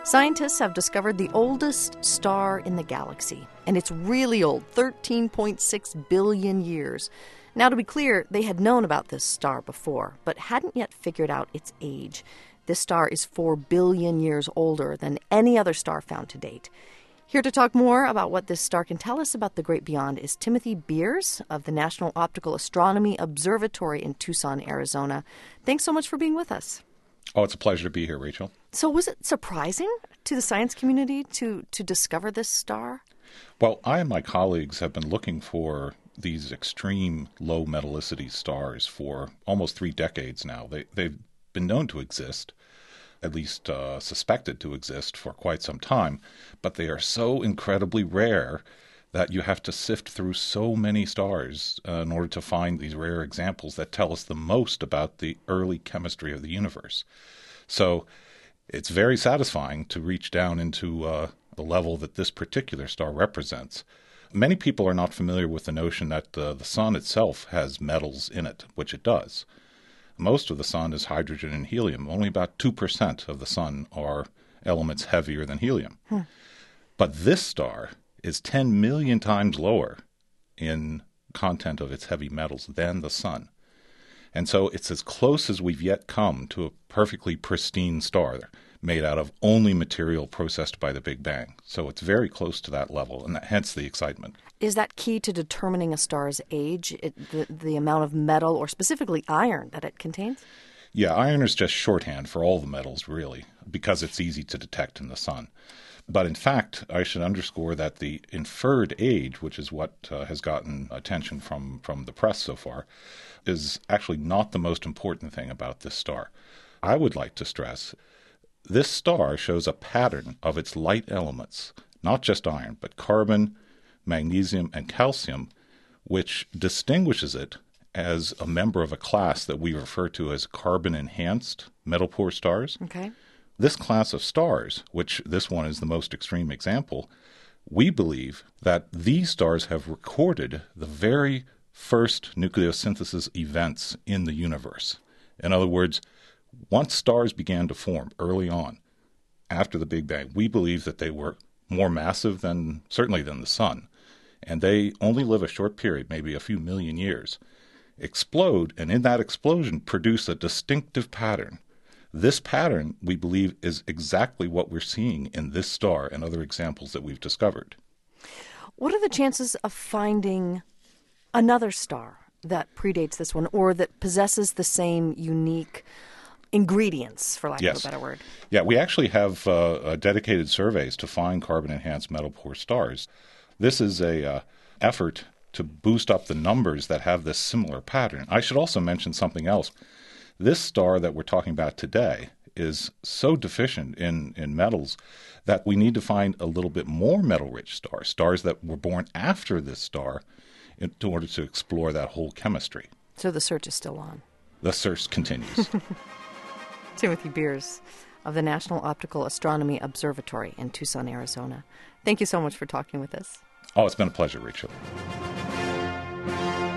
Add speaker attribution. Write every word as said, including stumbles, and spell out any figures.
Speaker 1: Scientists have discovered the oldest star in the galaxy, and it's really old, thirteen point six billion years. Now, to be clear, they had known about this star before, but hadn't yet figured out its age. This star is four billion years older than any other star found to date. Here to talk more about what this star can tell us about the great beyond is Timothy Beers of the National Optical Astronomy Observatory in Tucson, Arizona. Thanks so much for being with us.
Speaker 2: Oh, it's a pleasure to be here, Rachel.
Speaker 1: So was it surprising to the science community to, to discover this star?
Speaker 2: Well, I and my colleagues have been looking for these extreme low metallicity stars for almost three decades now. They, they've been known to exist, at least uh, suspected to exist for quite some time, but they are so incredibly rare that you have to sift through so many stars uh, in order to find these rare examples that tell us the most about the early chemistry of the universe. So it's very satisfying to reach down into uh, the level that this particular star represents. Many people are not familiar with the notion that uh, the sun itself has metals in it, which it does. Most of the sun is hydrogen and helium. Only about two percent of the sun are elements heavier than helium. Hmm. But this star is ten million times lower in content of its heavy metals than the sun. And so it's as close as we've yet come to a perfectly pristine star made out of only material processed by the Big Bang. So it's very close to that level, and that, hence the excitement.
Speaker 1: Is that key to determining a star's age, it, the, the amount of metal, or specifically iron, that it contains?
Speaker 2: Yeah, iron is just shorthand for all the metals, really, because it's easy to detect in the sun. But in fact, I should underscore that the inferred age, which is what uh, has gotten attention from, from the press so far, is actually not the most important thing about this star. I would like to stress this star shows a pattern of its light elements, not just iron, but carbon, magnesium, and calcium, which distinguishes it as a member of a class that we refer to as carbon-enhanced metal-poor stars.
Speaker 1: Okay. This
Speaker 2: class of stars, which this one is the most extreme example, we believe that these stars have recorded the very first nucleosynthesis events in the universe. In other words, once stars began to form early on, after the Big Bang, we believe that they were more massive than, certainly than the sun, and they only live a short period, maybe a few million years, explode, and in that explosion produce a distinctive pattern. This pattern, we believe, is exactly what we're seeing in this star and other examples that we've discovered.
Speaker 1: What are the chances of finding another star that predates this one, or that possesses the same unique ingredients, for lack
Speaker 2: yes.
Speaker 1: of a better word?
Speaker 2: Yeah, we actually have uh, dedicated surveys to find carbon-enhanced metal-poor stars. This is a uh, effort to boost up the numbers that have this similar pattern. I should also mention something else. This star that we're talking about today is so deficient in, in metals that we need to find a little bit more metal-rich stars, stars that were born after this star, in order to explore that whole chemistry.
Speaker 1: So the search is still on.
Speaker 2: The search continues.
Speaker 1: Timothy Beers of the National Optical Astronomy Observatory in Tucson, Arizona. Thank you so much for talking with us.
Speaker 2: Oh, it's been a pleasure, Rachel.